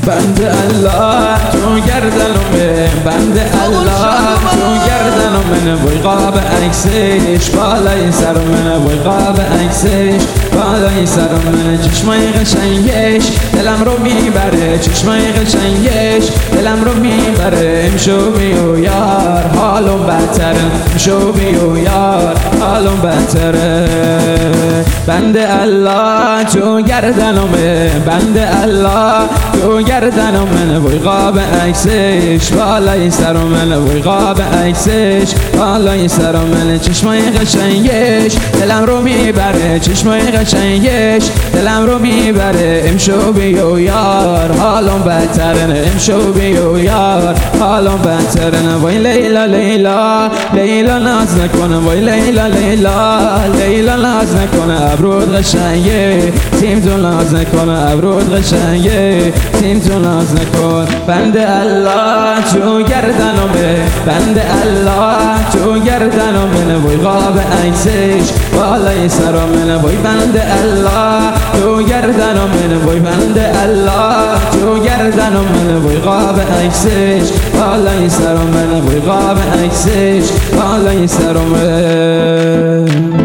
بند الله تو گردنمه، بند الله تو گردنمه، وای قاب عکسش بالای سرمه، وای قاب عکسش بالای سرمه، چشمای قشنگش دلم رو میبره، چشمای قشنگش دلم رو میبره، امشو بیو یار حالم بهتره، امشو بیو یار حالم بهتره. بند الله تو گردنمه، بند الله تو گردنمه، وای قاب عکسش بالای سرمه، وای قاب عکسش بالای سرمه، چشمای قشنگش دلم رو میبره، چشمای قشنگش دلم رو میبره، امشو بیو یار حالم بهتره، امشو بیو یار حالم بهتره. وای لیلا لیلا لیلا ناز نکنه، وای لیلا لیلا لیلا ناز نکنه، ابرود قشنگه تیم تو ناز نکنه، ابرود قشنگه تیم تو ناز نکن. بند الله تو گردنمه، بند الله تو گردنمه، وای قاب عکسش بالای سرمه، وای بند الله تو گردنمه، وای بند الله تو گردنمه، وای قاب عکسش بالای سرمه، وای قاب عکسش بالای سرمه.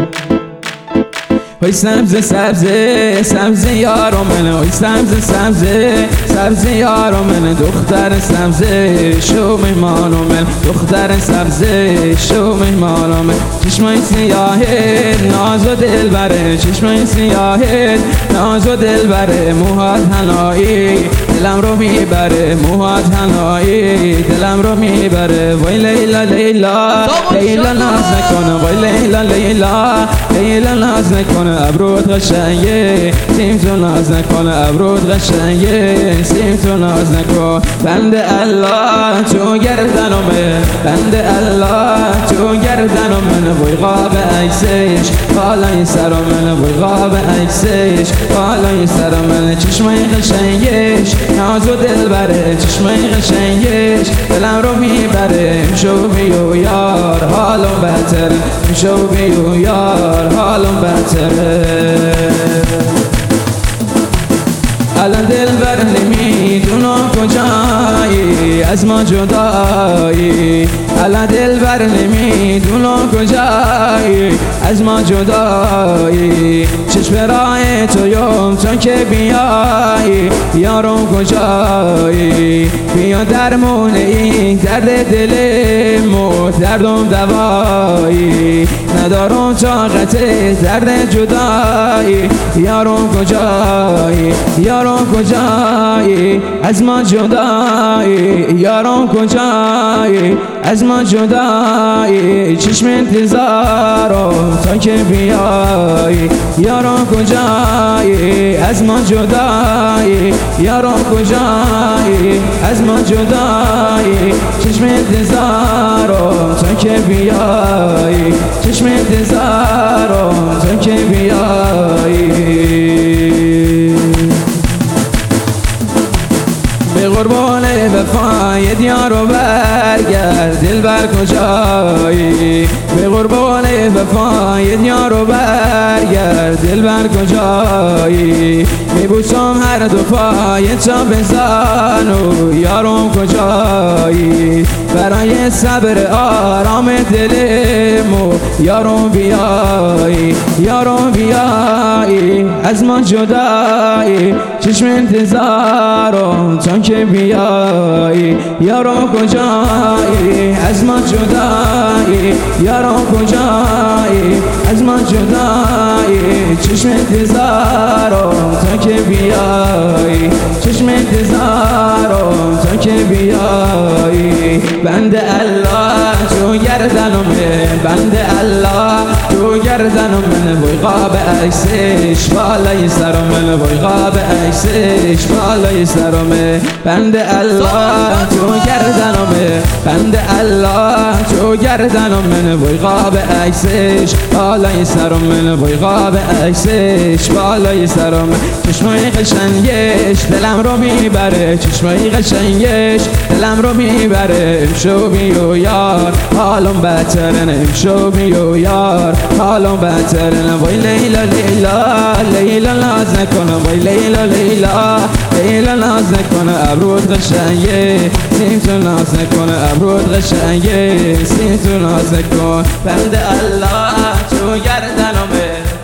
وای سبز سبز سبز یارو منه، وای سبز سبز سبز یارو منه، دختر سبز شو مهمانو من، دختر سبز شو میهمانو من، چشمای سیاه ناز و دل بره، چشمای سیاه ناز و دل بره، موهات حنایی دلم رو میبره، موهات حنایی دلم رو میبره. وای لیلا لیلا لیلا ناز نکنه، وای لیلا لیلا لیلا ناز نکنه، ابرود قشنگه تیم تو ناز نکنه، ابرود قشنگه تیم تو ناز نکن. بند الله تو گردنمه، بند الله تو گردنمه، وای قاب عکسش بالای سرمه، وای قاب عکسش بالای سرمه، چشمای قشنگش ناز و دل بره، چشمای قشنگش دلم رو میبره، امشو بیو یار حالم بهتره، امشو بیو یار حالم بهتره. الان دلبر نمیدونم کجایی از ما جدایی، الان دلبر نمیدونم کجایی از ما جدایی، چشم راه تو یم تا که بیایی یارم کجایی، بیا درمون این درد دلمو دردم دوایی، ندارم طاقت درد جدایی، یارم کجایی یارم کجایی از ما جدایی، یارم کجایی از ما جدایی، چشم انتظارم تا که بیایی یارم کجایی از ما جدایی، یارم کجایی از ما جدایی، چشم انتظارم تا که بیایی، چشم انتظارم تا که بیایی. به قربان وفای دیارو برگرد دلبر کجایی، به قربان وفای دیارو برگرد دلبر کجایی، میبوسم هر دو پای تا بزنو یارم کجایی، برای صبر آرام دلمو یارم بیایی، یارم بیایی از ما جدایی، چشم انتظارم تا که بیایی یارم کجایی از ما جدایی، یارم کجایی از ما جدایی، چشم انتظارم تا که بیایی، چشم انتظارم تا که بیایی. بند الله تو گردنمه، بند الله تو گردنمه، وای قاب عکسش بالای سرمه، وای قاب عکسش بالای سرمه، بند الله تو گردنمه، بند الله تو گردنمه، وای قاب عکسش بالای سرمه، وای قاب عکسش بالای سرمه، چشمای قشنگش دلم رو میبره، چشمای قشنگش دلم رو میبره، امشو بیو یار حالم بهتره، امشو بیو یار حالا بهترین وای لیلا لیلا لیلا ناز نکنه وای لیلا لیلا لیلا ناز نکنه ابرود قشنگه سیم تو ناز نکنه ابرود قشنگه سیم تو ناز نکن بند الله تو گردنمه